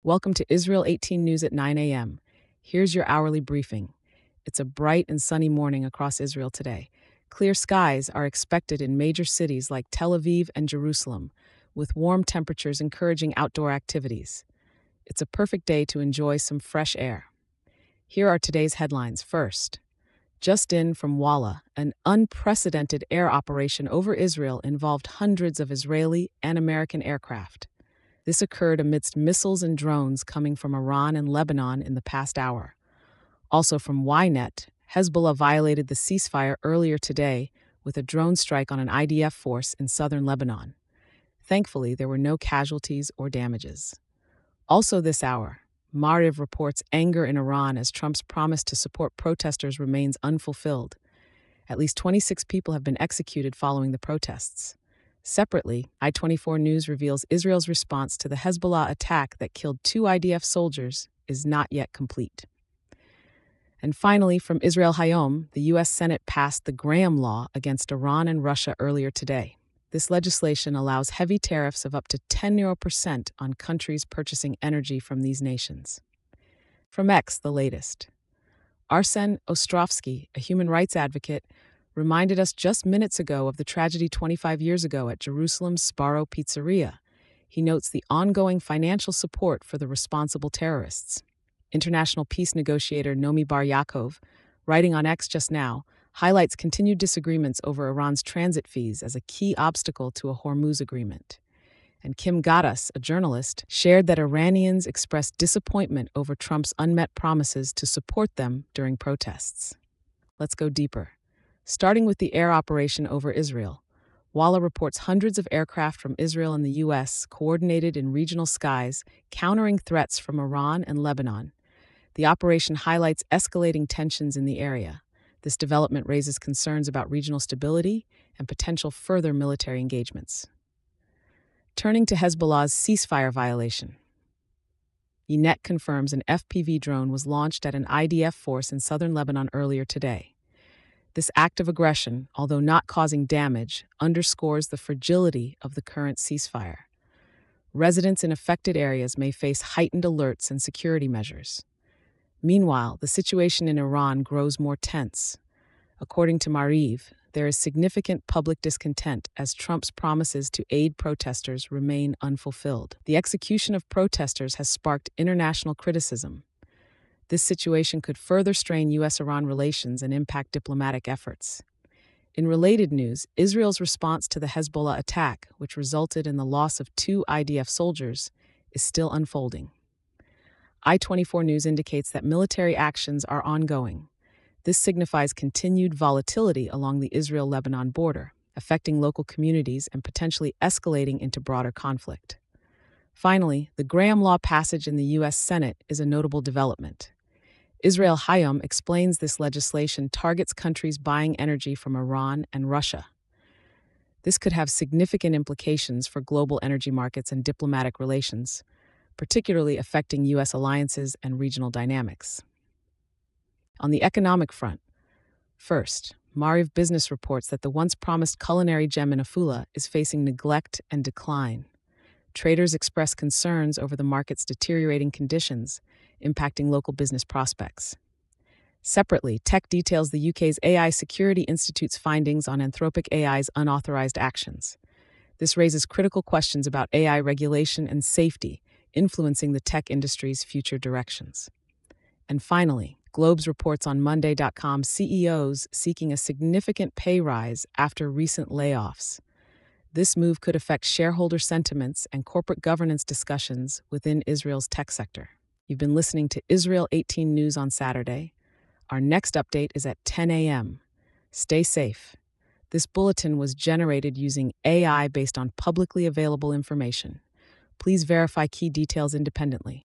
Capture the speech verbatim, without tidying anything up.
Welcome to Israel eighteen News at nine a m. Here's your hourly briefing. It's a bright and sunny morning across Israel today. Clear skies are expected in major cities like Tel Aviv and Jerusalem, with warm temperatures encouraging outdoor activities. It's a perfect day to enjoy some fresh air. Here are today's headlines. First, just in from Walla, an unprecedented air operation over Israel involved hundreds of Israeli and American aircraft. This occurred amidst missiles and drones coming from Iran and Lebanon in the past hour. Also from Ynet, Hezbollah violated the ceasefire earlier today with a drone strike on an I D F force in southern Lebanon. Thankfully, there were no casualties or damages. Also this hour, Maariv reports anger in Iran as Trump's promise to support protesters remains unfulfilled. At least twenty-six people have been executed following the protests. Separately, I twenty-four News reveals Israel's response to the Hezbollah attack that killed two I D F soldiers is not yet complete. And finally, from Israel Hayom, the U S Senate passed the Graham Law against Iran and Russia earlier today. This legislation allows heavy tariffs of up to ten percent on countries purchasing energy from these nations. From X, the latest. Arsen Ostrovsky, a human rights advocate, reminded us just minutes ago of the tragedy twenty-five years ago at Jerusalem's Sbarro Pizzeria. He notes the ongoing financial support for the responsible terrorists. International peace negotiator Nomi Bar Yaakov, writing on X just now, highlights continued disagreements over Iran's transit fees as a key obstacle to a Hormuz agreement. And Kim Gaddis, a journalist, shared that Iranians expressed disappointment over Trump's unmet promises to support them during protests. Let's go deeper. Starting with the air operation over Israel, Walla reports hundreds of aircraft from Israel and the U S coordinated in regional skies, countering threats from Iran and Lebanon. The operation highlights escalating tensions in the area. This development raises concerns about regional stability and potential further military engagements. Turning to Hezbollah's ceasefire violation. Ynet confirms an F P V drone was launched at an I D F force in southern Lebanon earlier today. This act of aggression, although not causing damage, underscores the fragility of the current ceasefire. Residents in affected areas may face heightened alerts and security measures. Meanwhile, the situation in Iran grows more tense. According to Maariv, there is significant public discontent as Trump's promises to aid protesters remain unfulfilled. The execution of protesters has sparked international criticism. This situation could further strain U S Iran relations and impact diplomatic efforts. In related news, Israel's response to the Hezbollah attack, which resulted in the loss of two I D F soldiers, is still unfolding. I twenty-four News indicates that military actions are ongoing. This signifies continued volatility along the Israel-Lebanon border, affecting local communities and potentially escalating into broader conflict. Finally, the Graham Law passage in the U S Senate is a notable development. Israel Hayom explains this legislation targets countries buying energy from Iran and Russia. This could have significant implications for global energy markets and diplomatic relations, particularly affecting U S alliances and regional dynamics. On the economic front, first, Maariv Business reports that the once promised culinary gem in Afula is facing neglect and decline. Traders express concerns over the market's deteriorating conditions, impacting local business prospects. Separately, Tech details the U K's A I Security Institute's findings on Anthropic A I's unauthorized actions. This raises critical questions about A I regulation and safety, influencing the tech industry's future directions. And finally, Globes reports on Monday dot com C E Os seeking a significant pay rise after recent layoffs. This move could affect shareholder sentiments and corporate governance discussions within Israel's tech sector. You've been listening to Israel eighteen News on Saturday. Our next update is at ten a m Stay safe. This bulletin was generated using A I based on publicly available information. Please verify key details independently.